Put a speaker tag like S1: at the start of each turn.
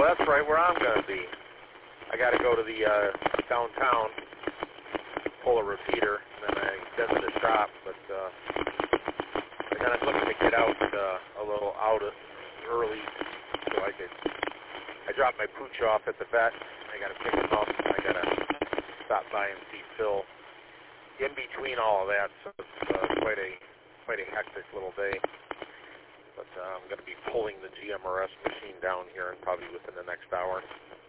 S1: that's right where I'm going to be. I got to go to the downtown, pull a repeater, and then to the shop. But and then I'm looking to get out a little out early, so I dropped my pooch off at the vet. I got to pick him up. I got to stop by and see Phil. In between all of that, so it's quite a hectic little day. But I'm going to be pulling the GMRS machine down here, and probably within the next hour.